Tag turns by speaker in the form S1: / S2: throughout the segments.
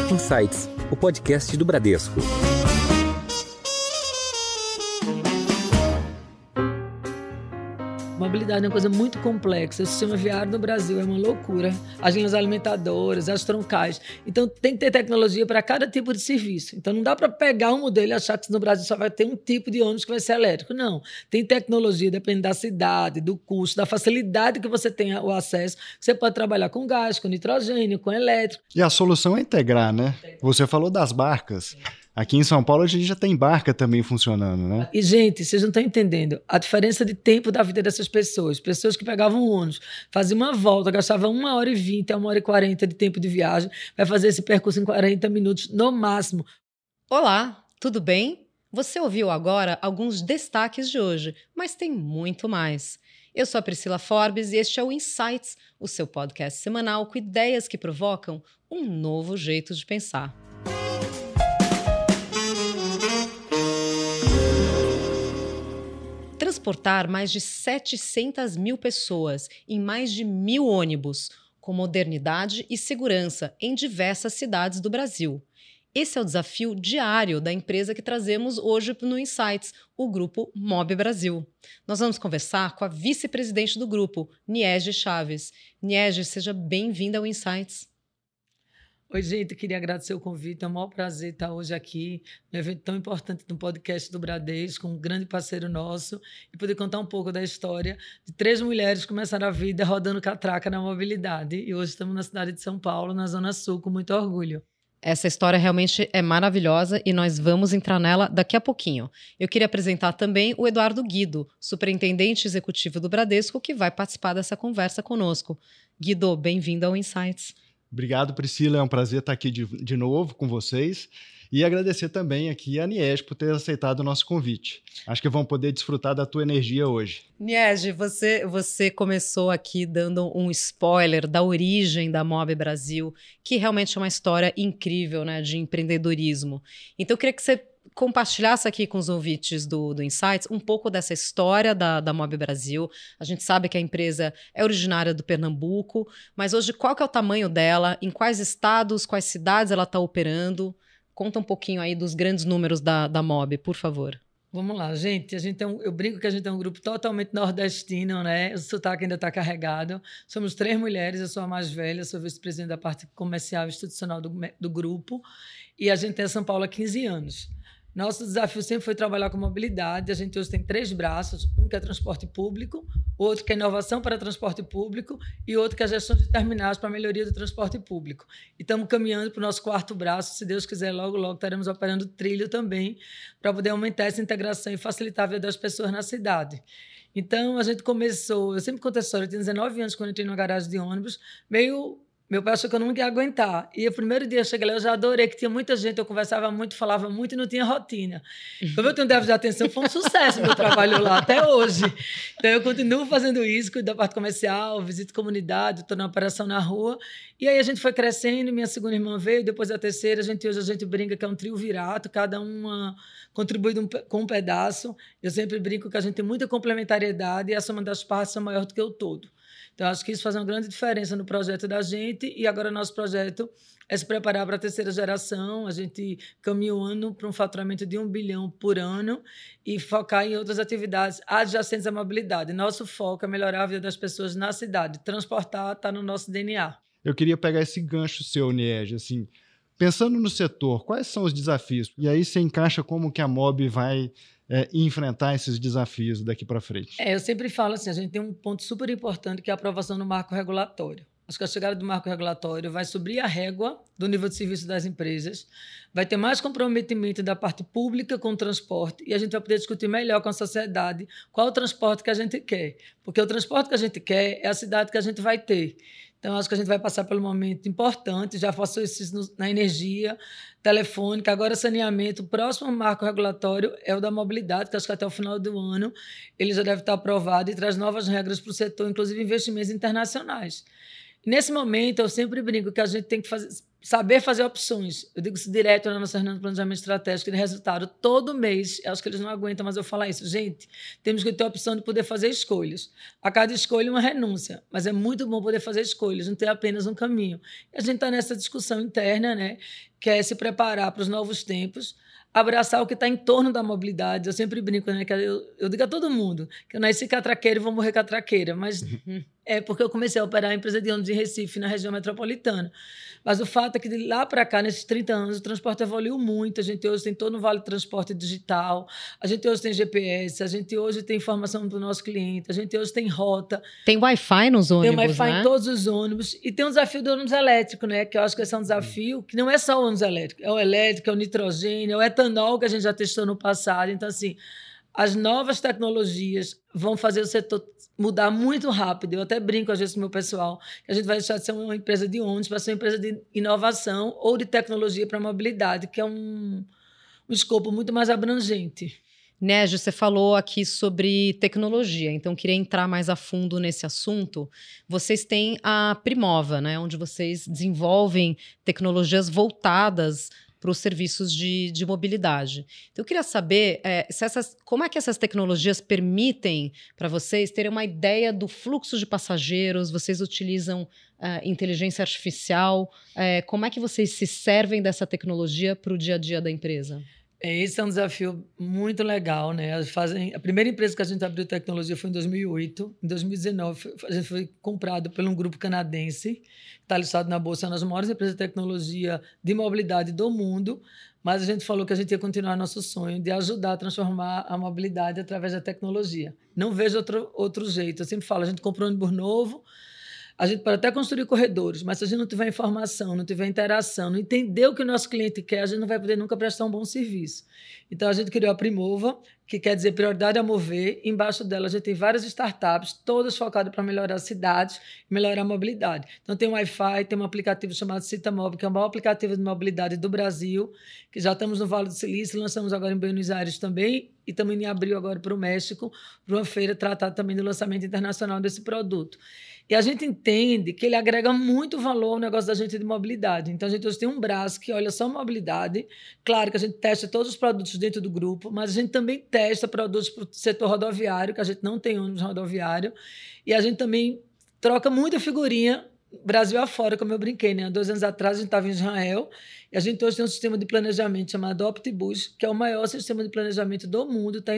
S1: Insights, o podcast do Bradesco.
S2: Mobilidade é uma coisa muito complexa. O sistema viário no Brasil é uma loucura. As linhas alimentadoras, as troncais. Então, tem que ter tecnologia para cada tipo de serviço. Então, não dá para pegar um modelo e achar que no Brasil só vai ter um tipo de ônibus que vai ser elétrico. Não. Tem tecnologia, depende da cidade, do custo, da facilidade que você tem o acesso. Você pode trabalhar com gás, com nitrogênio, com elétrico.
S3: E a solução é integrar, né? Você falou das barcas. Aqui em São Paulo a gente já tem barca também funcionando, né?
S2: E, gente, vocês não estão entendendo a diferença de tempo da vida dessas pessoas. Pessoas que pegavam um ônibus, faziam uma volta, gastavam 1h20 a 1h40 de tempo de viagem, vai fazer esse percurso em 40 minutos no máximo.
S4: Olá, tudo bem? Você ouviu agora alguns destaques de hoje, mas tem muito mais. Eu sou a Priscila Forbes e este é o Insights, o seu podcast semanal com ideias que provocam um novo jeito de pensar. Transportar mais de 700 mil pessoas em mais de 1.000 ônibus, com modernidade e segurança em diversas cidades do Brasil. Esse é o desafio diário da empresa que trazemos hoje no Insights, o grupo MOB Brasil. Nós vamos conversar com a vice-presidente do grupo, Niege Chaves. Niege, seja bem-vinda ao Insights.
S2: Oi, gente, eu queria agradecer o convite, é um maior prazer estar hoje aqui, num evento tão importante no podcast do Bradesco, um grande parceiro nosso, e poder contar um pouco da história de 3 mulheres que começaram a vida rodando catraca na mobilidade, e hoje estamos na cidade de São Paulo, na Zona Sul, com muito orgulho.
S4: Essa história realmente é maravilhosa e nós vamos entrar nela daqui a pouquinho. Eu queria apresentar também o Eduardo Guido, superintendente executivo do Bradesco, que vai participar dessa conversa conosco. Guido, bem-vindo ao Insights.
S3: Obrigado, Priscila. É um prazer estar aqui de novo com vocês. E agradecer também aqui a Niege por ter aceitado o nosso convite. Acho que vão poder desfrutar da tua energia hoje.
S4: Niege, você começou aqui dando um spoiler da origem da MOB Brasil, que realmente é uma história incrível, né, de empreendedorismo. Então, eu queria que você compartilhasse aqui com os ouvintes do Insights um pouco dessa história da MOB Brasil. A gente sabe que a empresa é originária do Pernambuco, mas hoje qual que é o tamanho dela, em quais estados, quais cidades ela está operando? Conta um pouquinho aí dos grandes números da MOB, por favor.
S2: Vamos lá, gente. Eu brinco que a gente é um grupo totalmente nordestino, né? O sotaque ainda está carregado. Somos 3 mulheres, eu sou a mais velha, sou vice-presidente da parte comercial e institucional do grupo. E a gente tem São Paulo há 15 anos. Nosso desafio sempre foi trabalhar com mobilidade. A gente hoje tem 3 braços, um que é transporte público, outro que é inovação para transporte público e outro que é a gestão de terminais para a melhoria do transporte público. E estamos caminhando para o nosso 4º braço. Se Deus quiser, logo, logo estaremos operando trilho também para poder aumentar essa integração e facilitar a vida das pessoas na cidade. Então, a gente começou... Eu sempre conto essa história. Eu tinha 19 anos quando entrei numa garagem de ônibus, Meu pai achou que eu não ia aguentar. E o primeiro dia que eu cheguei lá, eu já adorei, que tinha muita gente, eu conversava muito, falava muito e não tinha rotina. Como eu tenho déficit de atenção, foi um sucesso meu trabalho lá, até hoje. Então, eu continuo fazendo isso, cuido da parte comercial, visito comunidade, estou na operação na rua. E aí a gente foi crescendo, minha segunda irmã veio, depois a terceira, hoje a gente brinca que é um trio virato, cada uma contribui com um pedaço. Eu sempre brinco que a gente tem muita complementariedade e a soma das partes é maior do que o todo. Então, acho que isso faz uma grande diferença no projeto da gente e agora nosso projeto é se preparar para a 3ª geração. A gente caminhando para um faturamento de 1 bilhão por ano e focar em outras atividades adjacentes à mobilidade. Nosso foco é melhorar a vida das pessoas na cidade. Transportar está no nosso DNA.
S3: Eu queria pegar esse gancho seu, Niege, assim, pensando no setor, quais são os desafios? E aí você encaixa como que a MOB vai enfrentar esses desafios daqui para frente.
S2: Eu sempre falo assim, a gente tem um ponto super importante que é a aprovação do marco regulatório. Acho que a chegada do marco regulatório vai subir a régua do nível de serviço das empresas, vai ter mais comprometimento da parte pública com o transporte e a gente vai poder discutir melhor com a sociedade qual o transporte que a gente quer. Porque o transporte que a gente quer é a cidade que a gente vai ter. Então, acho que a gente vai passar por um momento importante, já passou isso na energia, telefônica, agora saneamento. O próximo marco regulatório é o da mobilidade, que acho que até o final do ano ele já deve estar aprovado e traz novas regras para o setor, inclusive investimentos internacionais. Nesse momento, eu sempre brinco que a gente tem que saber fazer opções. Eu digo isso direto na nossa reunião de planejamento estratégico de resultado. Todo mês, acho que eles não aguentam, mas eu falar isso. Gente, temos que ter a opção de poder fazer escolhas. A cada escolha, uma renúncia. Mas é muito bom poder fazer escolhas, não ter apenas um caminho. E a gente está nessa discussão interna, né, que é se preparar para os novos tempos, abraçar o que está em torno da mobilidade. Eu sempre brinco, né, que eu digo a todo mundo que eu nasci catraqueira e vou morrer catraqueira, mas é porque eu comecei a operar a empresa de ônibus em Recife, na região metropolitana. Mas o fato é que de lá para cá, nesses 30 anos, o transporte evoluiu muito. A gente hoje tem todo um vale de transporte digital, a gente hoje tem GPS, a gente hoje tem informação para o nosso cliente, a gente hoje tem rota.
S4: Tem Wi-Fi nos ônibus,
S2: tem Wi-Fi
S4: né?
S2: em todos os ônibus. E tem o desafio do ônibus elétrico, né? Que eu acho que esse é um desafio que não é só o ônibus elétrico. É o elétrico, é o nitrogênio, é o etanol que a gente já testou no passado. Então, assim, as novas tecnologias vão fazer o setor mudar muito rápido. Eu até brinco às vezes com o meu pessoal que a gente vai deixar de ser uma empresa de ônibus para ser uma empresa de inovação ou de tecnologia para a mobilidade, que é um escopo muito mais abrangente.
S4: Négio, você falou aqui sobre tecnologia, então queria entrar mais a fundo nesse assunto. Vocês têm a Primova, né, onde vocês desenvolvem tecnologias voltadas para os serviços de mobilidade. Então, eu queria saber como é que essas tecnologias permitem para vocês terem uma ideia do fluxo de passageiros, vocês utilizam inteligência artificial, como é que vocês se servem dessa tecnologia para o dia a dia da empresa?
S2: Esse é um desafio muito legal, né? A primeira empresa que a gente abriu tecnologia foi em 2008. Em 2019, a gente foi comprado por um grupo canadense, que está listado na Bolsa, nas maiores empresas de tecnologia de mobilidade do mundo, mas a gente falou que a gente ia continuar nosso sonho de ajudar a transformar a mobilidade através da tecnologia. Não vejo outro jeito. Eu sempre falo, a gente comprou um ônibus novo, a gente pode até construir corredores, mas se a gente não tiver informação, não tiver interação, não entender o que o nosso cliente quer, a gente não vai poder nunca prestar um bom serviço. Então, a gente criou a Primova, que quer dizer prioridade a mover. Embaixo dela, a gente tem várias startups, todas focadas para melhorar as cidades e melhorar a mobilidade. Então, tem o Wi-Fi, tem um aplicativo chamado Citamob, que é o maior aplicativo de mobilidade do Brasil, que já estamos no Vale do Silício, lançamos agora em Buenos Aires também, e também em abril agora para o México, para uma feira tratar também do lançamento internacional desse produto. E a gente entende que ele agrega muito valor ao negócio da gente de mobilidade. Então, a gente hoje tem um braço que olha só mobilidade. Claro que a gente testa todos os produtos dentro do grupo, mas a gente também testa produtos para o setor rodoviário, que a gente não tem ônibus rodoviário. E a gente também troca muita figurinha Brasil afora, como eu brinquei, né? Há 2 anos atrás, a gente estava em Israel e a gente hoje tem um sistema de planejamento chamado Optibus, que é o maior sistema de planejamento do mundo, está em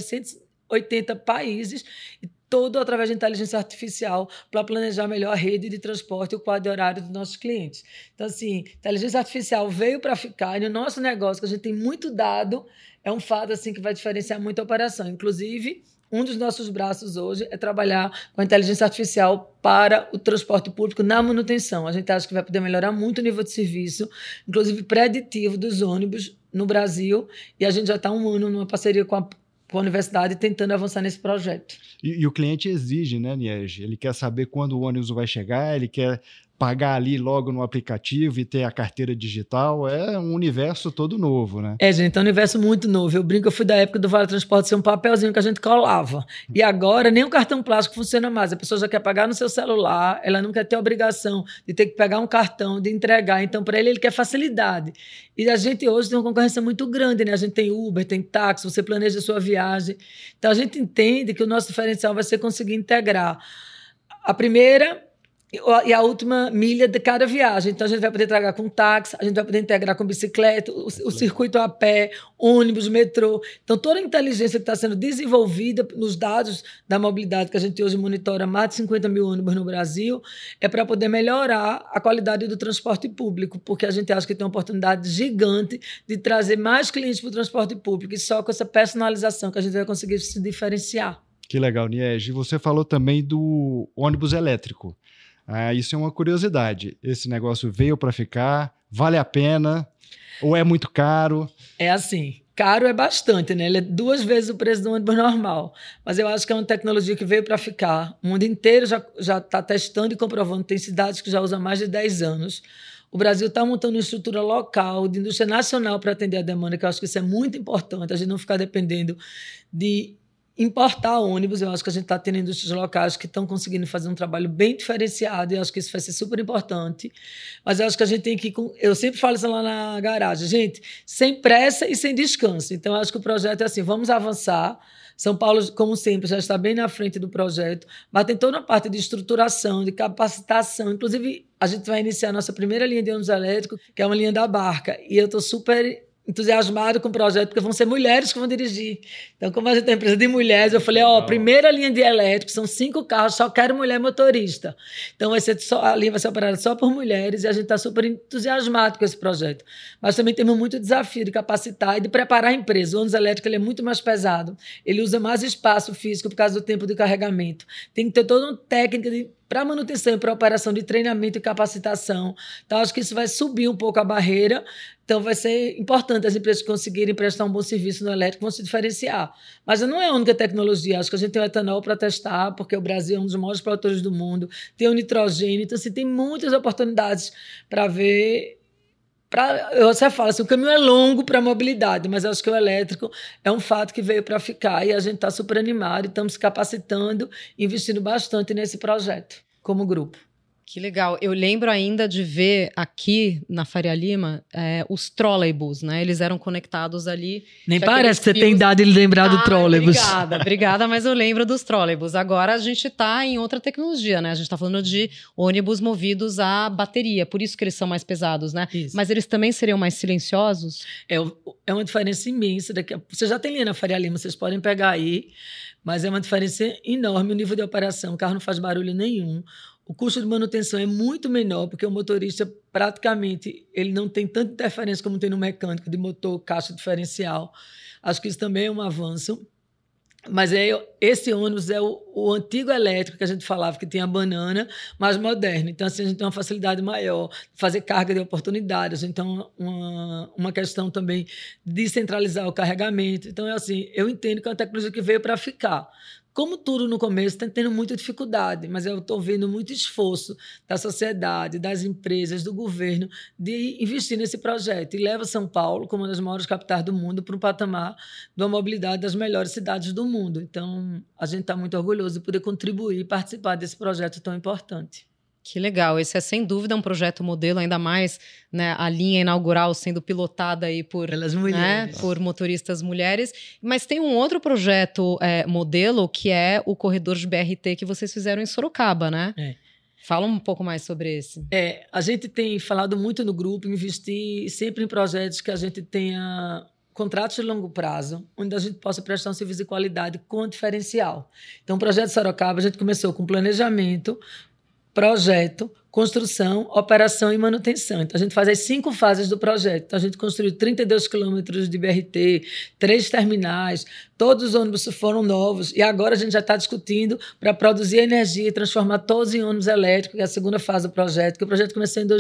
S2: 180 países e todo através de inteligência artificial para planejar melhor a rede de transporte e o quadro horário dos nossos clientes. Então, assim, inteligência artificial veio para ficar e no nosso negócio, que a gente tem muito dado, é um fato assim, que vai diferenciar muito a operação. Inclusive, um dos nossos braços hoje é trabalhar com a inteligência artificial para o transporte público na manutenção. A gente acha que vai poder melhorar muito o nível de serviço, inclusive preditivo dos ônibus no Brasil, e a gente já está há 1 ano numa parceria com a universidade tentando avançar nesse projeto.
S3: E o cliente exige, né, Niege? Ele quer saber quando o ônibus vai chegar, ele quer pagar ali logo no aplicativo e ter a carteira digital. É um universo todo novo, né?
S2: Gente, é um universo muito novo. Eu brinco, eu fui da época do Vale Transporte ser um papelzinho que a gente colava. E agora nem o cartão plástico funciona mais. A pessoa já quer pagar no seu celular, ela não quer ter a obrigação de ter que pegar um cartão, de entregar. Então, para ele quer facilidade. E a gente hoje tem uma concorrência muito grande, né? A gente tem Uber, tem táxi, você planeja a sua viagem. Então, a gente entende que o nosso diferencial vai ser conseguir integrar a primeira e a última milha de cada viagem. Então, a gente vai poder integrar com táxi, a gente vai poder integrar com bicicleta, o circuito a pé, ônibus, metrô. Então, toda a inteligência que está sendo desenvolvida nos dados da mobilidade, que a gente hoje monitora mais de 50 mil ônibus no Brasil, é para poder melhorar a qualidade do transporte público, porque a gente acha que tem uma oportunidade gigante de trazer mais clientes para o transporte público, e só com essa personalização que a gente vai conseguir se diferenciar.
S3: Que legal, Niege. Você falou também do ônibus elétrico. Isso é uma curiosidade. Esse negócio veio para ficar? Vale a pena? Ou é muito caro?
S2: É assim, caro é bastante, né? Ele é 2 vezes o preço do ônibus normal. Mas eu acho que é uma tecnologia que veio para ficar. O mundo inteiro já está testando e comprovando. Tem cidades que já usam há mais de 10 anos. O Brasil está montando uma estrutura local, de indústria nacional para atender a demanda, que eu acho que isso é muito importante. A gente não ficar dependendo de importar ônibus. Eu acho que a gente está tendo indústrias locais que estão conseguindo fazer um trabalho bem diferenciado, e eu acho que isso vai ser super importante. Mas eu acho que a gente tem que... Eu sempre falo isso lá na garagem, gente, sem pressa e sem descanso. Então, eu acho que o projeto é assim, vamos avançar. São Paulo, como sempre, já está bem na frente do projeto, mas tem toda uma parte de estruturação, de capacitação. Inclusive, a gente vai iniciar a nossa primeira linha de ônibus elétrico, que é uma linha da Barca, e eu estou super entusiasmado com o projeto, porque vão ser mulheres que vão dirigir. Então, como a gente tem empresa de mulheres, eu falei, primeira linha de elétrico, são 5 carros, só quero mulher motorista. Então, a linha vai ser operada só por mulheres, e a gente está super entusiasmado com esse projeto. Mas também temos muito desafio de capacitar e de preparar a empresa. O ônibus elétrico ele é muito mais pesado, ele usa mais espaço físico por causa do tempo de carregamento. Tem que ter toda uma técnica para manutenção e para operação de treinamento e capacitação. Então, acho que isso vai subir um pouco a barreira. Então, vai ser importante as empresas conseguirem prestar um bom serviço no elétrico, vão se diferenciar. Mas não é a única tecnologia. Acho que a gente tem o etanol para testar, porque o Brasil é um dos maiores produtores do mundo. Tem o nitrogênio. Então, assim, tem muitas oportunidades para ver. Você fala assim, o caminho é longo para a mobilidade, mas acho que o elétrico é um fato que veio para ficar, e a gente está super animado e estamos se capacitando, investindo bastante nesse projeto, como grupo.
S4: Que legal. Eu lembro ainda de ver aqui na Faria Lima os trolleybus, né? Eles eram conectados ali.
S2: Nem parece que você tem idade de lembrar do trolleybus.
S4: Obrigada, mas eu lembro dos trolleybus. Agora a gente está em outra tecnologia, né? A gente está falando de ônibus movidos a bateria, por isso que eles são mais pesados, né?
S2: Isso.
S4: Mas eles também seriam mais silenciosos?
S2: É uma diferença imensa. Você já tem linha na Faria Lima, vocês podem pegar aí, mas é uma diferença enorme o nível de operação. O carro não faz barulho nenhum. O custo de manutenção é muito menor, porque o motorista, praticamente, ele não tem tanta interferência como tem no mecânico, de motor, caixa diferencial. Acho que isso também é um avanço. Mas esse ônibus é o antigo elétrico que a gente falava, que tinha a banana, mais moderno. Então, assim, a gente tem uma facilidade maior de fazer carga de oportunidade. A gente tem uma questão também de centralizar o carregamento. Então, assim, eu entendo que é uma tecnologia que veio para ficar. Como tudo no começo, está tendo muita dificuldade, mas eu estou vendo muito esforço da sociedade, das empresas, do governo, de investir nesse projeto. E leva São Paulo, como uma das maiores capitais do mundo, para um patamar de uma mobilidade das melhores cidades do mundo. Então, a gente está muito orgulhoso de poder contribuir e participar desse projeto tão importante.
S4: Que legal, esse é sem dúvida um projeto modelo, ainda mais, né, a linha inaugural sendo pilotada aí pelas mulheres, né, por motoristas mulheres. Mas tem um outro projeto modelo, que é o corredor de BRT que vocês fizeram em Sorocaba, né? Fala um pouco mais sobre esse.
S2: A gente tem falado muito no grupo, investir sempre em projetos que a gente tenha contratos de longo prazo, onde a gente possa prestar um serviço de qualidade com diferencial. Então, o projeto Sorocaba, a gente começou com planejamento, projeto, construção, operação e manutenção. Então, a gente faz as 5 fases do projeto. Então, a gente construiu 32 quilômetros de BRT, 3 terminais, todos os ônibus foram novos, e agora a gente já está discutindo para produzir energia e transformar todos em ônibus elétricos, que é a segunda fase do projeto, que o projeto começou em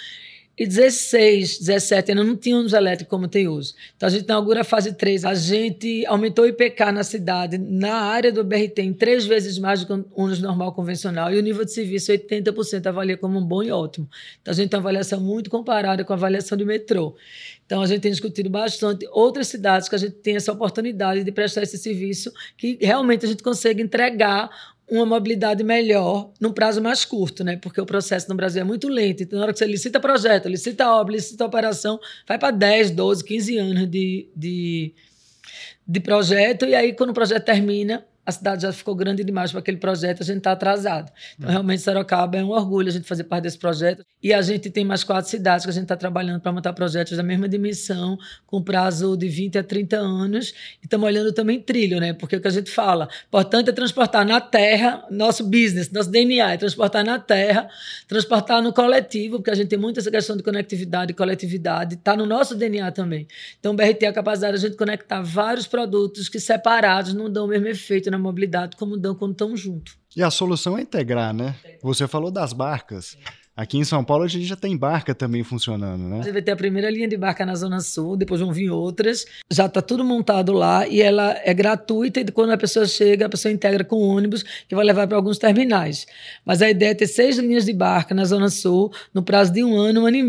S2: 2016, 17, ainda não tinha ônibus elétrico como tem hoje. Então, a gente inaugura a fase 3. A gente aumentou o IPK na cidade, na área do BRT, em 3 vezes mais do que um ônibus normal convencional, e o nível de serviço, 80% avalia como um bom e ótimo. Então, a gente tem uma avaliação muito comparada com a avaliação do metrô. Então, a gente tem discutido bastante outras cidades que a gente tem essa oportunidade de prestar esse serviço, que realmente a gente consegue entregar uma mobilidade melhor num prazo mais curto, né? Porque o processo no Brasil é muito lento. Então, na hora que você licita projeto, licita obra, licita operação, vai para 10, 12, 15 anos de projeto, e aí, quando o projeto termina, a cidade já ficou grande demais para aquele projeto, a gente está atrasado. Então, realmente, Sorocaba é um orgulho a gente fazer parte desse projeto. E a gente tem mais 4 cidades que a gente está trabalhando para montar projetos da mesma dimensão, com prazo de 20 a 30 anos. E estamos olhando também trilho, né? Porque o que a gente fala, importante é transportar na terra, nosso business, nosso DNA, é transportar na terra, transportar no coletivo, porque a gente tem muito essa questão de conectividade e coletividade, está no nosso DNA também. Então, o BRT é capaz de a gente conectar vários produtos que separados não dão o mesmo efeito na mobilidade como dão quando estão juntos.
S3: E a solução é integrar, né? Você falou das barcas. Aqui em São Paulo a gente já tem barca também funcionando, né?
S2: Você vai ter a primeira linha de barca na Zona Sul, depois vão vir outras. Já está tudo montado lá e ela é gratuita, e quando a pessoa chega, a pessoa integra com ônibus que vai levar para alguns terminais. Mas a ideia é ter 6 linhas de barca na Zona Sul no prazo de 1 ano, 1 ano e meio.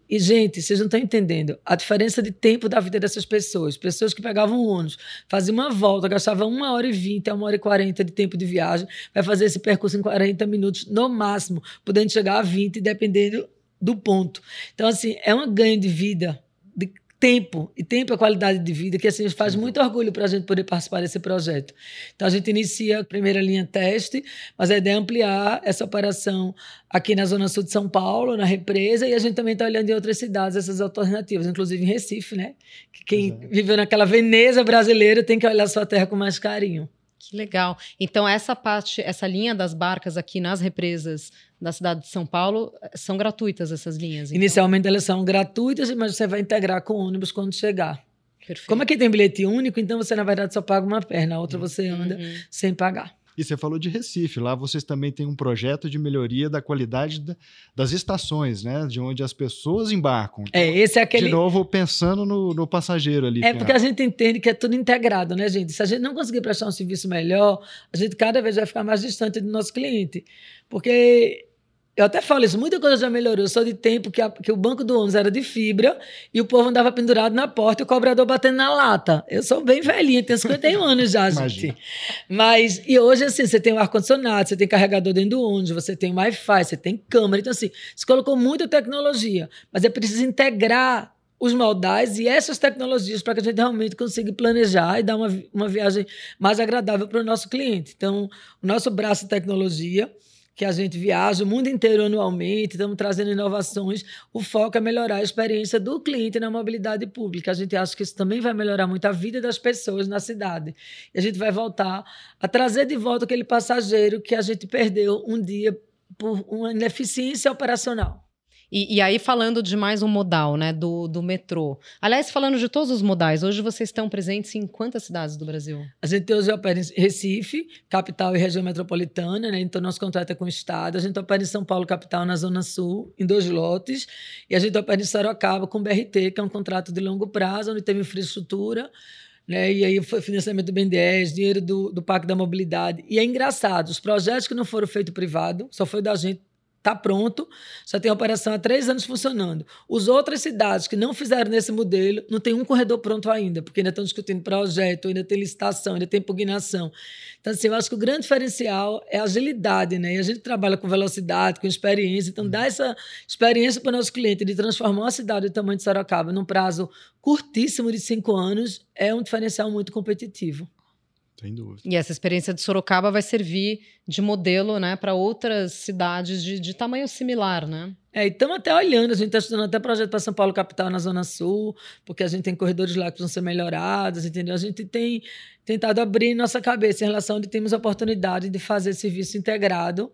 S2: E, gente, vocês não estão entendendo a diferença de tempo da vida dessas pessoas. Pessoas que pegavam um ônibus, faziam uma volta, gastavam 1h20 a 1h40 de tempo de viagem, vai fazer esse percurso em 40 minutos no máximo, podendo chegar a 20, dependendo do ponto. Então, assim, é um ganho de vida, de tempo, e tempo é qualidade de vida, que assim faz muito orgulho para a gente poder participar desse projeto. Então, a gente inicia a primeira linha teste, mas a ideia é ampliar essa operação aqui na Zona Sul de São Paulo, na Represa, e a gente também está olhando em outras cidades essas alternativas, inclusive em Recife, né? Que quem viveu naquela Veneza brasileira tem que olhar sua terra com mais carinho.
S4: Que legal. Então, essa parte, essa linha das barcas aqui nas represas da cidade de São Paulo, são gratuitas essas linhas? Então?
S2: Inicialmente elas são gratuitas, mas você vai integrar com o ônibus quando chegar.
S4: Perfeito.
S2: Como aqui tem bilhete único, então você, na verdade, só paga uma perna, a outra você anda sem pagar.
S3: E você falou de Recife, lá vocês também têm um projeto de melhoria da qualidade das estações, né? De onde as pessoas embarcam. Então,
S2: esse é aquele...
S3: De novo, pensando no passageiro ali.
S2: Porque a gente entende que é tudo integrado, né, gente? Se a gente não conseguir prestar um serviço melhor, a gente cada vez vai ficar mais distante do nosso cliente. Porque... Eu até falo isso, muita coisa já melhorou. Eu sou de tempo que o banco do ônibus era de fibra e o povo andava pendurado na porta e o cobrador batendo na lata. Eu sou bem velhinha, tenho 51 anos já, gente. Mas, e hoje, assim, você tem o ar-condicionado, você tem carregador dentro do ônibus, você tem Wi-Fi, você tem câmera. Então, assim, você colocou muita tecnologia, mas é preciso integrar os modais e essas tecnologias para que a gente realmente consiga planejar e dar uma viagem mais agradável para o nosso cliente. Então, o nosso braço de tecnologia, que a gente viaja o mundo inteiro anualmente, estamos trazendo inovações, o foco é melhorar a experiência do cliente na mobilidade pública. A gente acha que isso também vai melhorar muito a vida das pessoas na cidade. E a gente vai voltar a trazer de volta aquele passageiro que a gente perdeu um dia por uma ineficiência operacional.
S4: E aí, falando de mais um modal, né, do metrô. Aliás, falando de todos os modais, hoje vocês estão presentes em quantas cidades do Brasil?
S2: A gente hoje opera em Recife, capital e região metropolitana, né? Então nosso contrato é com o Estado. A gente opera em São Paulo, capital, na Zona Sul, em 2 lotes. E a gente opera em Sorocaba com o BRT, que é um contrato de longo prazo, onde teve infraestrutura, né? E aí foi financiamento do BNDES, dinheiro do Parque da Mobilidade. E é engraçado, os projetos que não foram feitos privado, só foi da gente. Está pronto, já tem a operação há 3 anos funcionando. As outras cidades que não fizeram nesse modelo, não tem um corredor pronto ainda, porque ainda estão discutindo projeto, ainda tem licitação, ainda tem impugnação. Então, assim, eu acho que o grande diferencial é a agilidade, né? E a gente trabalha com velocidade, com experiência, então dá essa experiência para o nosso cliente de transformar uma cidade do tamanho de Sorocaba num prazo curtíssimo de 5 anos é um diferencial muito competitivo.
S3: Sem dúvida.
S4: E essa experiência de Sorocaba vai servir de modelo, né, para outras cidades de tamanho similar, né?
S2: E estamos até olhando, a gente está estudando até projeto para São Paulo capital na Zona Sul, porque a gente tem corredores lá que precisam ser melhorados, entendeu? A gente tem tentado abrir nossa cabeça em relação de termos a oportunidade de fazer serviço integrado,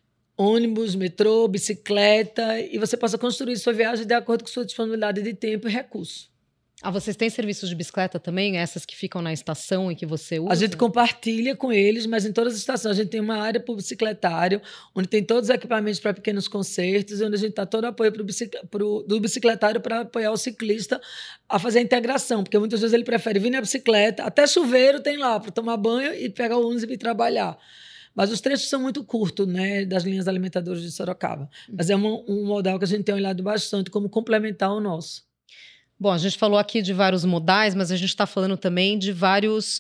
S2: ônibus, metrô, bicicleta, e você possa construir sua viagem de acordo com sua disponibilidade de tempo e recurso.
S4: Vocês têm serviços de bicicleta também? Essas que ficam na estação e que você usa?
S2: A gente compartilha com eles, mas em todas as estações. A gente tem uma área para o bicicletário, onde tem todos os equipamentos para pequenos concertos, onde a gente dá todo o apoio do bicicletário para apoiar o ciclista a fazer a integração, porque muitas vezes ele prefere vir na bicicleta, até chuveiro tem lá, para tomar banho e pegar o ônibus e ir trabalhar. Mas os trechos são muito curtos, né, das linhas alimentadoras de Sorocaba. Mas é um modal que a gente tem olhado bastante como complementar o nosso.
S4: Bom, a gente falou aqui de vários modais, mas a gente está falando também de vários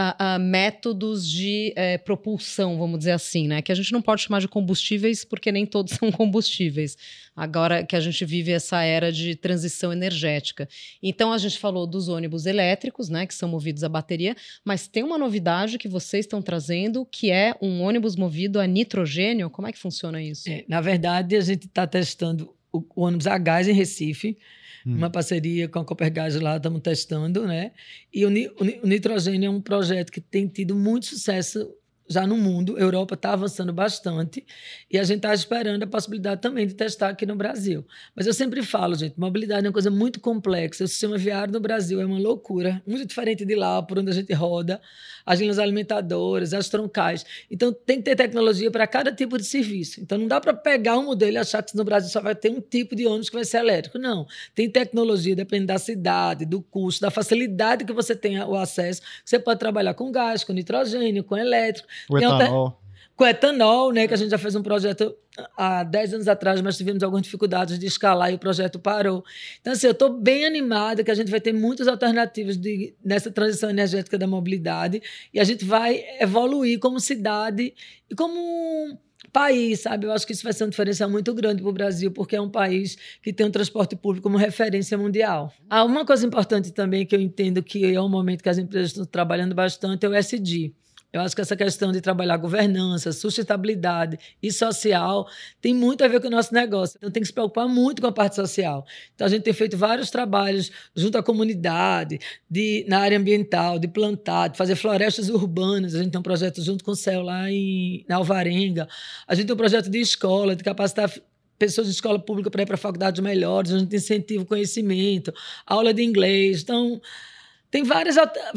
S4: métodos de propulsão, vamos dizer assim, né? Que a gente não pode chamar de combustíveis, porque nem todos são combustíveis. Agora que a gente vive essa era de transição energética. Então, a gente falou dos ônibus elétricos, né? Que são movidos a bateria, mas tem uma novidade que vocês estão trazendo, que é um ônibus movido a nitrogênio. Como é que funciona isso?
S2: Na verdade, a gente está testando o ônibus a gás em Recife, uma parceria com a Copergás lá, estamos testando, né? E o nitrogênio é um projeto que tem tido muito sucesso já no mundo. A Europa está avançando bastante e a gente está esperando a possibilidade também de testar aqui no Brasil. Mas eu sempre falo, gente, mobilidade é uma coisa muito complexa. O sistema viário no Brasil é uma loucura, muito diferente de lá, por onde a gente roda, as linhas alimentadoras, as troncais. Então, tem que ter tecnologia para cada tipo de serviço. Então, não dá para pegar um modelo e achar que no Brasil só vai ter um tipo de ônibus que vai ser elétrico. Não. Tem tecnologia, depende da cidade, do custo, da facilidade que você tem o acesso. Você pode trabalhar com gás, com nitrogênio, com elétrico.
S3: O etanol.
S2: com etanol, né, que a gente já fez um projeto há 10 anos atrás, mas tivemos algumas dificuldades de escalar e o projeto parou. Então, assim, eu estou bem animada que a gente vai ter muitas alternativas nessa transição energética da mobilidade e a gente vai evoluir como cidade e como país, sabe? Eu acho que isso vai ser uma diferença muito grande para o Brasil, porque é um país que tem um transporte público como referência mundial. Há uma coisa importante também que eu entendo que é um momento que as empresas estão trabalhando bastante, é o ESG. Eu acho que essa questão de trabalhar governança, sustentabilidade e social tem muito a ver com o nosso negócio. Então, tem que se preocupar muito com a parte social. Então, a gente tem feito vários trabalhos junto à comunidade, na área ambiental, de plantar, de fazer florestas urbanas. A gente tem um projeto junto com o CEL lá na Alvarenga. A gente tem um projeto de escola, de capacitar pessoas de escola pública para ir para faculdades melhores. A gente incentiva o conhecimento, aula de inglês. Então, tem várias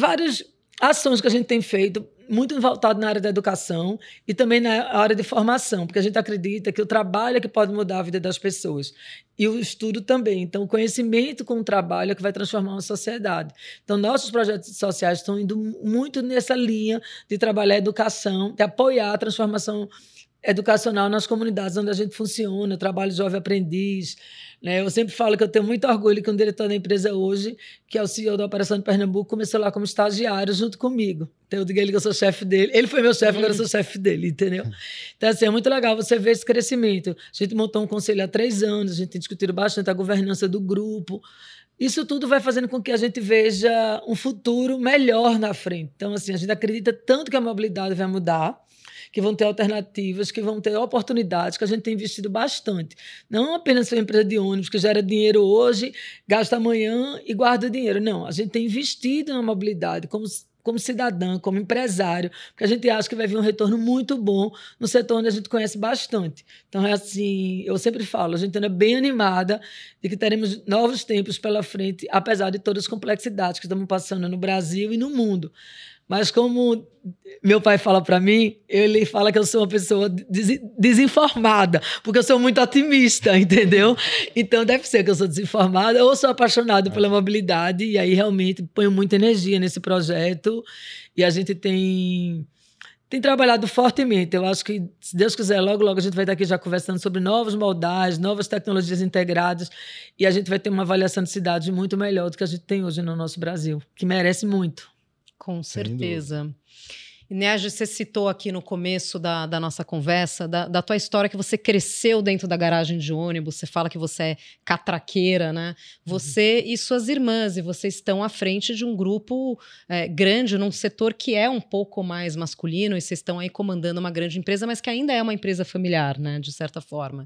S2: ações que a gente tem feito, muito voltado na área da educação e também na área de formação, porque a gente acredita que o trabalho é que pode mudar a vida das pessoas e o estudo também. Então, o conhecimento com o trabalho é que vai transformar uma sociedade. Então, nossos projetos sociais estão indo muito nessa linha de trabalhar a educação, de apoiar a transformação educacional nas comunidades onde a gente funciona, trabalho jovem aprendiz, né? Eu sempre falo que eu tenho muito orgulho que um diretor da empresa hoje, que é o CEO da Operação de Pernambuco, começou lá como estagiário junto comigo. Então eu digo a ele que eu sou chefe dele. Ele foi meu chefe, agora eu sou chefe dele, entendeu? Então, assim, é muito legal você ver esse crescimento. A gente montou um conselho há 3 anos, a gente tem discutido bastante a governança do grupo. Isso tudo vai fazendo com que a gente veja um futuro melhor na frente. Então, assim, a gente acredita tanto que a mobilidade vai mudar, que vão ter alternativas, que vão ter oportunidades, que a gente tem investido bastante. Não apenas uma empresa de ônibus que gera dinheiro hoje, gasta amanhã e guarda dinheiro. Não, a gente tem investido na mobilidade como cidadã, como empresário, porque a gente acha que vai vir um retorno muito bom no setor onde a gente conhece bastante. Então, é assim, eu sempre falo, a gente anda bem animada de que teremos novos tempos pela frente, apesar de todas as complexidades que estamos passando no Brasil e no mundo. Mas como meu pai fala para mim, ele fala que eu sou uma pessoa desinformada, porque eu sou muito otimista, entendeu? Então deve ser que eu sou desinformada ou sou apaixonado pela mobilidade e aí realmente ponho muita energia nesse projeto e a gente tem trabalhado fortemente. Eu acho que, se Deus quiser, logo, logo a gente vai estar aqui já conversando sobre novos modais, novas tecnologias integradas e a gente vai ter uma avaliação de cidade muito melhor do que a gente tem hoje no nosso Brasil, que merece muito.
S4: Com certeza. Inés, você citou aqui no começo da nossa conversa, da tua história que você cresceu dentro da garagem de ônibus, você fala que você é catraqueira, né? Você e suas irmãs, e vocês estão à frente de um grupo grande, num setor que é um pouco mais masculino, e vocês estão aí comandando uma grande empresa, mas que ainda é uma empresa familiar, né? De certa forma.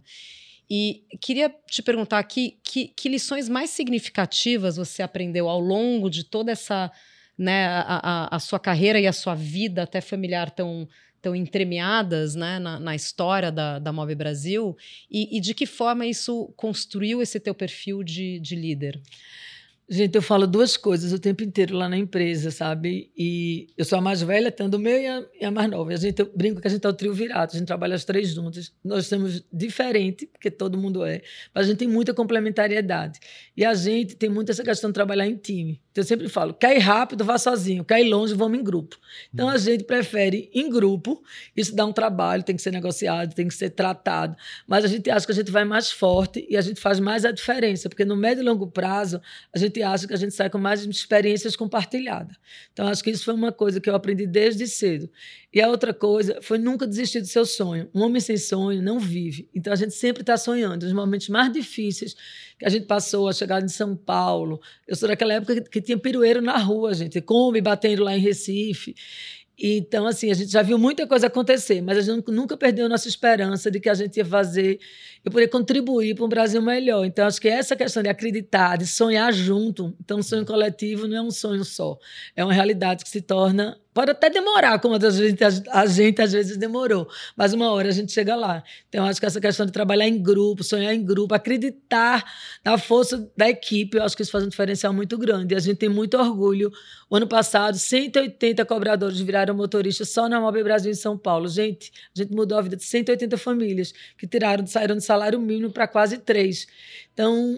S4: E queria te perguntar aqui, que lições mais significativas você aprendeu ao longo de toda essa... né, a sua carreira e a sua vida até familiar tão entremeadas, né, na história da Mob Brasil e de que forma isso construiu esse teu perfil de líder?
S2: Gente, eu falo 2 coisas o tempo inteiro lá na empresa, sabe? E eu sou a mais velha, tendo o meu e a mais nova. Eu brinco que a gente é o trio virado, a gente trabalha as 3 juntas. Nós somos diferentes, porque todo mundo é, mas a gente tem muita complementariedade. E a gente tem muito essa questão de trabalhar em time. Então, eu sempre falo, quer ir rápido, vá sozinho. Quer ir longe, vamos em grupo. Então, a gente prefere em grupo. Isso dá um trabalho, tem que ser negociado, tem que ser tratado. Mas a gente acha que a gente vai mais forte e a gente faz mais a diferença, porque no médio e longo prazo, a gente acha que a gente sai com mais experiências compartilhadas. Então, acho que isso foi uma coisa que eu aprendi desde cedo. E a outra coisa foi nunca desistir do seu sonho. Um homem sem sonho não vive. Então, a gente sempre está sonhando. Os momentos mais difíceis que a gente passou, a chegada em São Paulo. Eu sou daquela época que tinha pirueiro na rua, gente. Kombi batendo lá em Recife. Então, assim, a gente já viu muita coisa acontecer, mas a gente nunca perdeu a nossa esperança de que a gente ia fazer, eu poder contribuir para um Brasil melhor. Então, acho que essa questão de acreditar, de sonhar junto, então, o sonho coletivo não é um sonho só, é uma realidade que se torna... Pode até demorar, como a gente às vezes demorou, mas uma hora a gente chega lá. Então, acho que essa questão de trabalhar em grupo, sonhar em grupo, acreditar na força da equipe, eu acho que isso faz um diferencial muito grande. E a gente tem muito orgulho. O ano passado, 180 cobradores viraram motoristas só na Mob Brasil em São Paulo. Gente, a gente mudou a vida de 180 famílias que saíram do salário mínimo para quase 3. Então,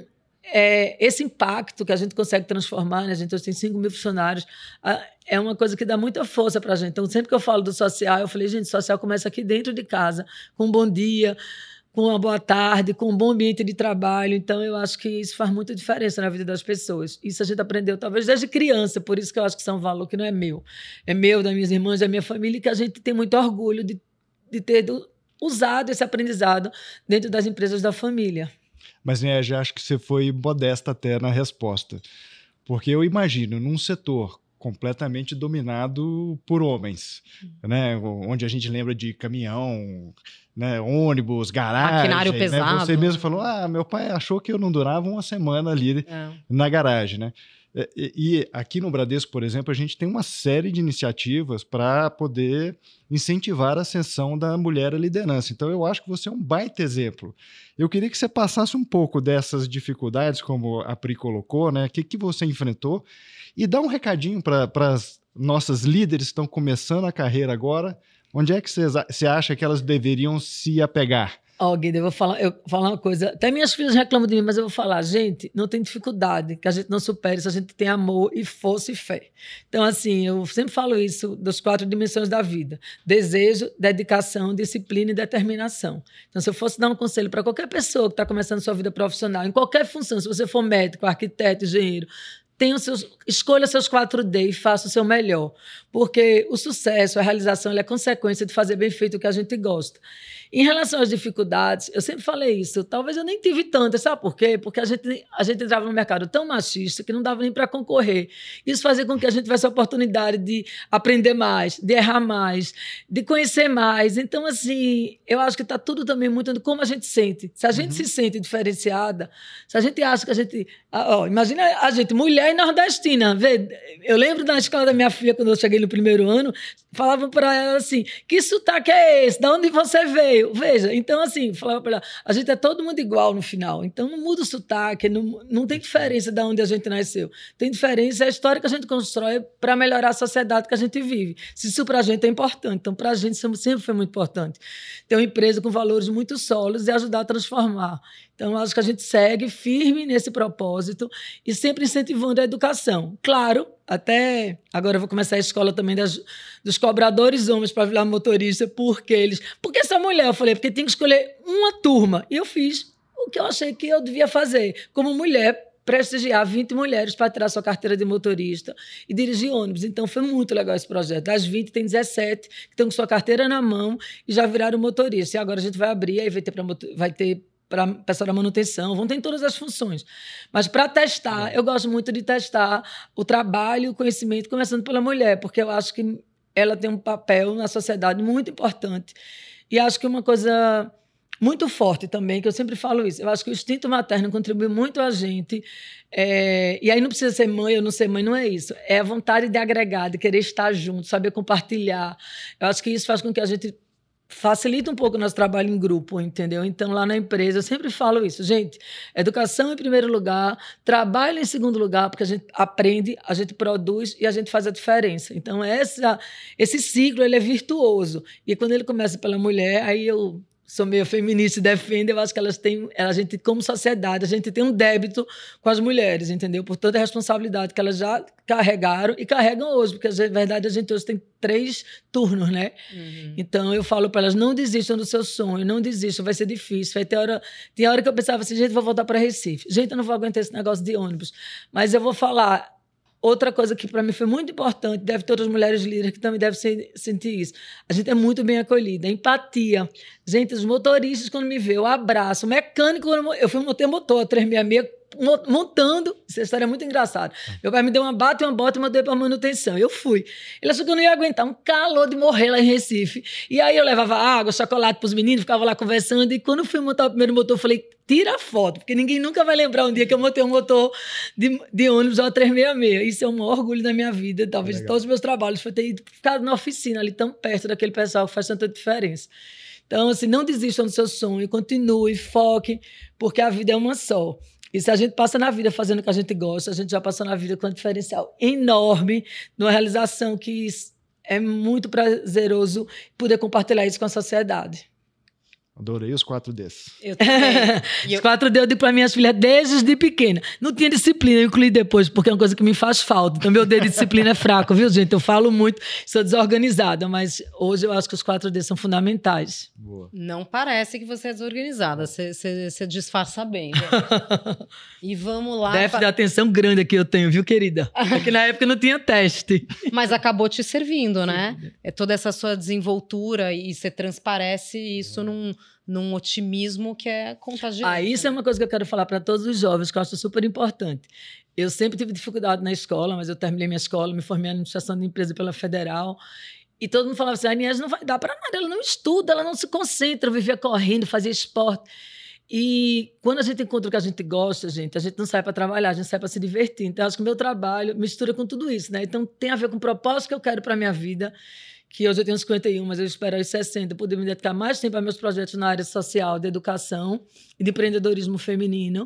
S2: esse impacto que a gente consegue transformar, né? A gente hoje tem 5 mil funcionários, é uma coisa que dá muita força para a gente. Então, sempre que eu falo do social, eu falei, gente, o social começa aqui dentro de casa, com um bom dia, com uma boa tarde, com um bom ambiente de trabalho. Então, eu acho que isso faz muita diferença na vida das pessoas. Isso a gente aprendeu, talvez, desde criança, por isso que eu acho que isso é um valor que não é meu. É meu, das minhas irmãs, da minha família, e que a gente tem muito orgulho de ter usado esse aprendizado dentro das empresas da família.
S3: Mas, né, já acho que você foi modesta até na resposta. Porque eu imagino, num setor completamente dominado por homens, né, onde a gente lembra de caminhão, né, ônibus, garagem.
S4: Maquinário
S3: né,
S4: pesado.
S3: você mesmo falou, meu pai achou que eu não durava uma semana ali na garagem, né? E aqui no Bradesco, por exemplo, a gente tem uma série de iniciativas para poder incentivar a ascensão da mulher à liderança. Então, eu acho que você é um baita exemplo. Eu queria que você passasse um pouco dessas dificuldades, como a Pri colocou, né? O que você enfrentou, e dá um recadinho para as nossas líderes que estão começando a carreira agora. Onde é que você acha que elas deveriam se apegar?
S2: Guida, eu vou falar uma coisa. Até minhas filhas reclamam de mim, mas eu vou falar, gente, não tem dificuldade que a gente não supere se a gente tem amor e força e fé. Então, assim, eu sempre falo isso das 4 dimensões da vida: desejo, dedicação, disciplina e determinação. Então, se eu fosse dar um conselho para qualquer pessoa que está começando sua vida profissional, em qualquer função, se você for médico, arquiteto, engenheiro, escolha seus 4D e faça o seu melhor, porque o sucesso, a realização, é consequência de fazer bem feito o que a gente gosta. Em relação às dificuldades, eu sempre falei isso, talvez eu nem tive tantas, sabe por quê? Porque a gente entrava num mercado tão machista que não dava nem para concorrer. Isso fazia com que a gente tivesse a oportunidade de aprender mais, de errar mais, de conhecer mais. Então, assim, eu acho que está tudo também muito de como a gente sente. Se a gente se sente diferenciada, se a gente acha que a gente... imagina a gente, mulher e nordestina. Vê, eu lembro na escola da minha filha, quando eu cheguei no primeiro ano, falavam para ela assim, que sotaque é esse? De onde você veio? Veja, então assim, falava para ela, a gente é todo mundo igual no final, então não muda o sotaque, não tem diferença de onde a gente nasceu, tem diferença a história que a gente constrói para melhorar a sociedade que a gente vive. Se isso para a gente é importante, então para a gente sempre foi muito importante ter uma empresa com valores muito sólidos e ajudar a transformar. Então, eu acho que a gente segue firme nesse propósito e sempre incentivando a educação. Claro, até agora eu vou começar a escola também dos cobradores homens para virar motorista, porque essa mulher, eu falei, porque tem que escolher uma turma. E eu fiz o que eu achei que eu devia fazer. Como mulher, prestigiar 20 mulheres para tirar sua carteira de motorista e dirigir ônibus. Então, foi muito legal esse projeto. Das 20, tem 17 que estão com sua carteira na mão e já viraram motorista. E agora a gente vai abrir, aí vai ter para pessoal da manutenção, vão ter todas as funções. Mas para testar, eu gosto muito de testar o trabalho e o conhecimento, começando pela mulher, porque eu acho que ela tem um papel na sociedade muito importante. E acho que uma coisa muito forte também, que eu sempre falo isso, eu acho que o instinto materno contribui muito a gente, e aí não precisa ser mãe ou não ser mãe, não é isso. É a vontade de agregar, de querer estar junto, saber compartilhar. Eu acho que isso faz com que a gente facilita um pouco o nosso trabalho em grupo, entendeu? Então, lá na empresa, eu sempre falo isso. Gente, educação em primeiro lugar, trabalho em segundo lugar, porque a gente aprende, a gente produz e a gente faz a diferença. Então, esse ciclo, ele é virtuoso. E quando ele começa pela mulher, aí eu sou meio feminista e defendo, eu acho que a gente, como sociedade, a gente tem um débito com as mulheres, entendeu? Por toda a responsabilidade que elas já carregaram e carregam hoje, porque, na verdade, a gente hoje tem 3 turnos, né? Então, eu falo para elas, não desistam do seu sonho, não desistam, vai ser difícil. Tem hora que eu pensava assim, gente, vou voltar para Recife. Gente, eu não vou aguentar esse negócio de ônibus. Mas eu vou falar... Outra coisa que para mim foi muito importante, deve todas as mulheres líderes que também devem sentir isso. A gente é muito bem acolhida, empatia. Gente, os motoristas, quando me vê, eu abraço. O mecânico, eu fui motor 366, montando. Essa história é muito engraçada. Meu pai me deu uma bata e uma bota e mandei para manutenção. Eu fui. Ele achou que eu não ia aguentar, um calor de morrer lá em Recife. E aí eu levava água, chocolate para os meninos, ficava lá conversando. E quando eu fui montar o primeiro motor, eu falei, tira a foto, porque ninguém nunca vai lembrar um dia que eu montei um motor de ônibus ao 366. Isso é um orgulho da minha vida. Talvez de todos os meus trabalhos foi ter ficado na oficina ali tão perto daquele pessoal que faz tanta diferença. Então, assim, não desistam do seu sonho, continue, foque, porque a vida é uma só. E se a gente passa na vida fazendo o que a gente gosta, a gente já passou na vida com um diferencial enorme, numa realização que é muito prazeroso poder compartilhar isso com a sociedade.
S3: Adorei os 4Ds.
S4: Eu também.
S2: Os 4D eu digo para minhas filhas desde pequena. Não tinha disciplina, eu incluí depois, porque é uma coisa que me faz falta. Então, meu dedo de disciplina é fraco, viu, gente? Eu falo muito, sou desorganizada, mas hoje eu acho que os 4D são fundamentais.
S3: Boa.
S4: Não parece que você é desorganizada, você disfarça bem. Né? E vamos lá.
S2: Déficit de atenção grande que eu tenho, viu, querida? É que na época não tinha teste.
S4: Mas acabou te servindo, né? É toda essa sua desenvoltura e você transparece isso num otimismo que é contagiante.
S2: Isso é uma coisa que eu quero falar para todos os jovens, que eu acho super importante. Eu sempre tive dificuldade na escola, mas eu terminei minha escola, me formei em administração de empresa pela Federal. E todo mundo falava assim, a Anies não vai dar para nada, ela não estuda, ela não se concentra, vivia correndo, fazia esporte. E quando a gente encontra o que a gente gosta, gente, a gente não sai para trabalhar, a gente sai para se divertir. Então, acho que o meu trabalho mistura com tudo isso, né? Então, tem a ver com o propósito que eu quero para a minha vida, que hoje eu tenho 51, mas eu espero aos 60 poder me dedicar mais tempo a meus projetos na área social, de educação e de empreendedorismo feminino.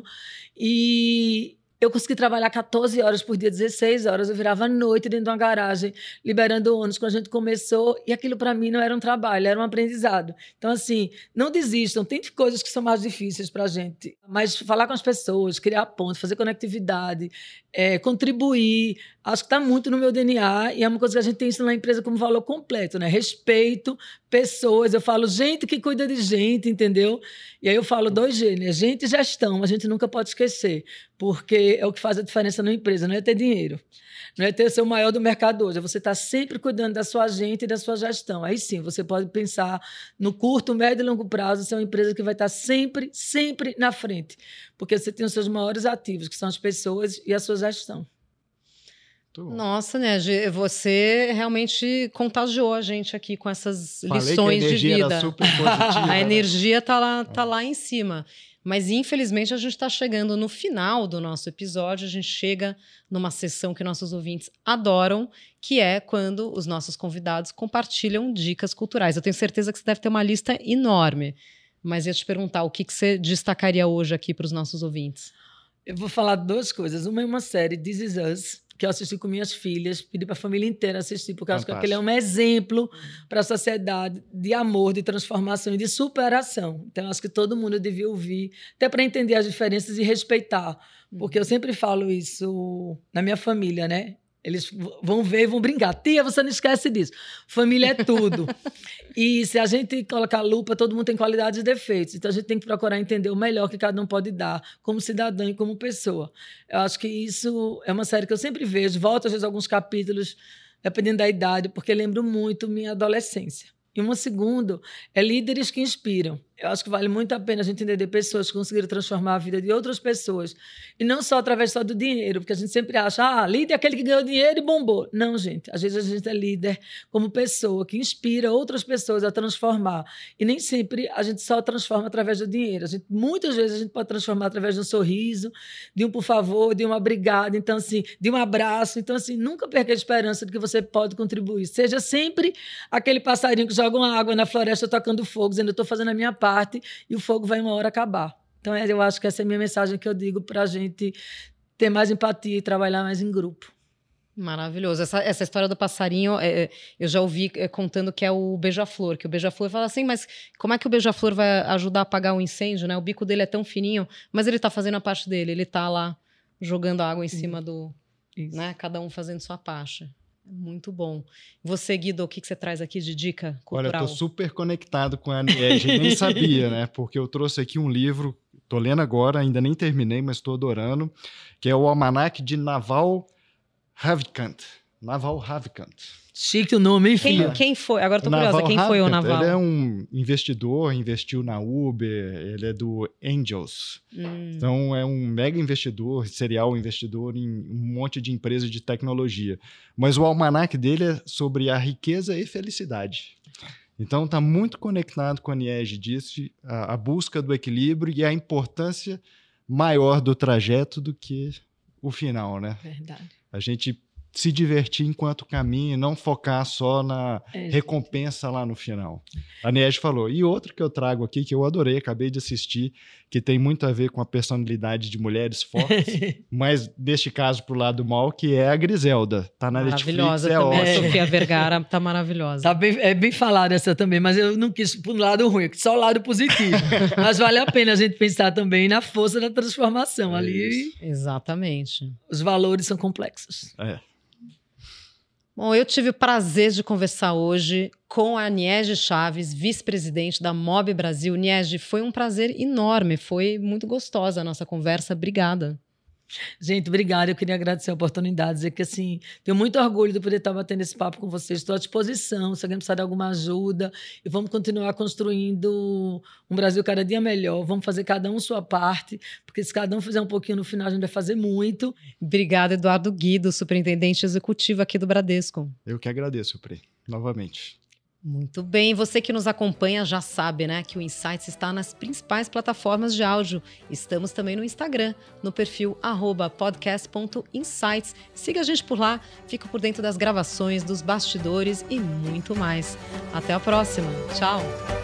S2: E eu consegui trabalhar 14 horas por dia, 16 horas. Eu virava à noite dentro de uma garagem, liberando ônibus quando a gente começou. E aquilo, para mim, não era um trabalho, era um aprendizado. Então, assim, não desistam. Tem coisas que são mais difíceis para a gente. Mas falar com as pessoas, criar pontos, fazer conectividade, contribuir, acho que está muito no meu DNA. E é uma coisa que a gente tem isso na empresa como valor completo, né? Respeito, pessoas. Eu falo gente que cuida de gente, entendeu? E aí eu falo 2G, né? Gente e gestão, a gente nunca pode esquecer. Porque é o que faz a diferença na empresa, não é ter dinheiro. Não é ter ser o maior do mercado hoje, é você estar sempre cuidando da sua gente e da sua gestão. Aí sim, você pode pensar no curto, médio e longo prazo, ser uma empresa que vai estar sempre, sempre na frente. Porque você tem os seus maiores ativos, que são as pessoas e a sua gestão.
S4: Nossa, né? Você realmente contagiou a gente aqui com essas lições de vida.
S3: Era super positiva,
S4: a energia tá lá em cima. Mas, infelizmente, a gente está chegando no final do nosso episódio. A gente chega numa sessão que nossos ouvintes adoram, que é quando os nossos convidados compartilham dicas culturais. Eu tenho certeza que você deve ter uma lista enorme. Mas ia te perguntar, o que você destacaria hoje aqui para os nossos ouvintes?
S2: Eu vou falar 2 coisas. Uma é uma série, This Is Us, que eu assisti com minhas filhas, pedi para a família inteira assistir, porque eu acho que aquele é um exemplo para a sociedade de amor, de transformação e de superação. Então, eu acho que todo mundo devia ouvir, até para entender as diferenças e respeitar. Porque eu sempre falo isso na minha família, né? Eles vão ver e vão brincar. Tia, você não esquece disso. Família é tudo. E se a gente colocar lupa, todo mundo tem qualidades e defeitos. Então, a gente tem que procurar entender o melhor que cada um pode dar, como cidadão e como pessoa. Eu acho que isso é uma série que eu sempre vejo. Volto, às vezes, alguns capítulos, dependendo da idade, porque lembro muito minha adolescência. E uma segunda é líderes que inspiram. Eu acho que vale muito a pena a gente entender pessoas que conseguiram transformar a vida de outras pessoas. E não só através só do dinheiro, porque a gente sempre acha, líder é aquele que ganhou dinheiro e bombou. Não, gente. Às vezes a gente é líder como pessoa que inspira outras pessoas a transformar. E nem sempre a gente só transforma através do dinheiro. Muitas vezes a gente pode transformar através de um sorriso, de um por favor, de uma obrigada, então, assim, de um abraço. Então, assim, nunca perca a esperança de que você pode contribuir. Seja sempre aquele passarinho que joga uma água na floresta tocando fogo, dizendo, eu estou fazendo a minha parte, e o fogo vai uma hora acabar. Então, eu acho que essa é a minha mensagem que eu digo para a gente ter mais empatia e trabalhar mais em grupo.
S4: Maravilhoso. Essa história do passarinho, eu já ouvi contando que é o beija-flor, que o beija-flor fala assim, mas como é que o beija-flor vai ajudar a apagar um incêndio, né? O bico dele é tão fininho, mas ele está fazendo a parte dele, ele está lá jogando água em cima do... Né? Cada um fazendo sua parte. Muito bom. Você, Guido, o que você traz aqui de dica cultural?
S3: Olha, eu estou super conectado com a Anies, nem sabia, né? Porque eu trouxe aqui um livro, estou lendo agora, ainda nem terminei, mas estou adorando, que é o Almanaque de Naval Ravikant. Naval Ravikant.
S2: Chique o nome, hein, filho?
S4: Quem foi? Agora estou curiosa. Quem foi o Naval?
S3: Ele é um investidor, investiu na Uber, ele é do Angels. Então, é um mega investidor, serial investidor em um monte de empresas de tecnologia. Mas o almanaque dele é sobre a riqueza e felicidade. Então, está muito conectado com a Anies disse, a busca do equilíbrio e a importância maior do trajeto do que o final, né?
S2: Verdade.
S3: A gente se divertir enquanto caminha e não focar só na recompensa lá no final. A Niege falou. E outro que eu trago aqui, que eu adorei, acabei de assistir, que tem muito a ver com a personalidade de mulheres fortes, mas neste caso pro lado mal, que é a Griselda. Tá na Netflix,
S4: também.
S3: ótimo.
S4: Sofia Vergara tá maravilhosa.
S2: Tá bem falada essa também, mas eu não quis pro lado ruim, só o lado positivo. Mas vale a pena a gente pensar também na força da transformação ali.
S4: Exatamente.
S2: Os valores são complexos.
S4: Bom, eu tive o prazer de conversar hoje com a Niege Chaves, vice-presidente da MOB Brasil. Niege, foi um prazer enorme, foi muito gostosa a nossa conversa. Obrigada.
S2: Gente, obrigada. Eu queria agradecer a oportunidade, dizer que, assim, tenho muito orgulho de poder estar batendo esse papo com vocês. Estou à disposição, se alguém precisar de alguma ajuda. E vamos continuar construindo um Brasil cada dia melhor. Vamos fazer cada um sua parte, porque se cada um fizer um pouquinho no final, a gente vai fazer muito.
S4: Obrigada, Eduardo Guido, superintendente executivo aqui do Bradesco.
S3: Eu que agradeço, Pri, novamente.
S4: Muito bem, você que nos acompanha já sabe, né, que o Insights está nas principais plataformas de áudio. Estamos também no Instagram, no perfil @podcast.insights. Siga a gente por lá, fica por dentro das gravações, dos bastidores e muito mais. Até a próxima. Tchau!